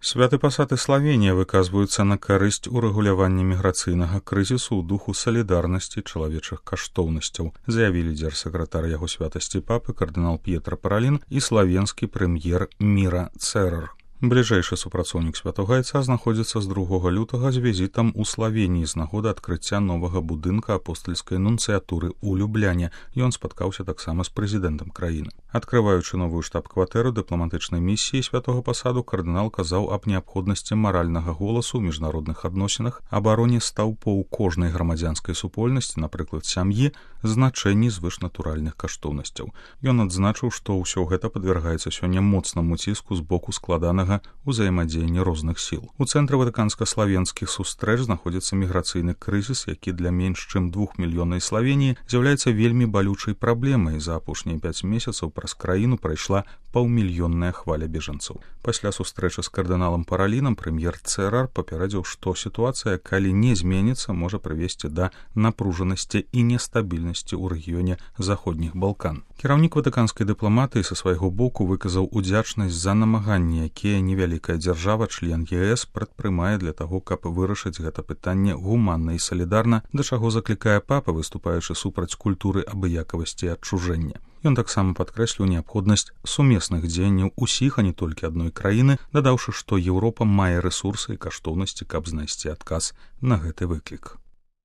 Святы пасад і Славенія выказваюцца на карысць урэгулявання міграцыйнага крызісу ў духу салідарнасці чалавечых каштоўнасцяў, заявілі лідер-сакратар яго святасці папы кардынал П'етра Паралін і славенскі прэм'ер Міра Цэрар. Бліжэйшы супрацоўнік святога айца знаходзіцца з 2 лютага з візітам у Славеніі з нагоды адкрыцця новага будынка апостальскай нунцыятуры ў Любляне. Ён спаткаўся таксама з прэзідэнтам краіны. Адкрываючы новую штаб-кватэру дыпламатычнай місіі святога пасаду, кардынал казаў аб неабходнасці маральнага голасу ў міжнародных адносінах, абароне стаўпоў кожнай грамадзянскай супольнасці, напрыклад, сям'і, значэнні звышнатуральных каштоўнасцяў. Ён адзначыў, што ўсё гэта падвяргаецца сёння моцнаму ціску з боку складанага узаемадзеяння розных сіл. У цэнтры ватыканска-славенскіх сустрэч знаходзіцца міграцыйны крызіс, які для менш чым 2 мільёнаў Славеніі з'яўляецца вельмі балючай праблемай. За апошнія 5 месяцаў праз краіну прайшла паўмільённая хваля бежанцаў. Пасля сустрэчы з кардыналам Паралінам прэм'ер Цэрар папярэдзіў, што сітуацыя, калі не зменіцца, можа прывесці да напружанасці і нестабільнасці ў рэгіёне заходніх Балкан. Кіраўнік ватыканскай дыпламатыі са свайго боку выказаў удзячнасць за намаганні, якія невялікая дзяржава, член ЕС, прадпрымае для таго, каб вырашыць гэта пытанне гуманна і салідарна, да чаго заклікае папа, выступаючы супраць культуры абыякавасці і адчужэння. Ён таксама падкрэсліў неабходнасць сумесных дзеянняў усіх, а не толькі адной краіны, дадаўшы, што Еўропа мае рэсурсы і каштоўнасці, каб знайсці адказ на гэты выклік.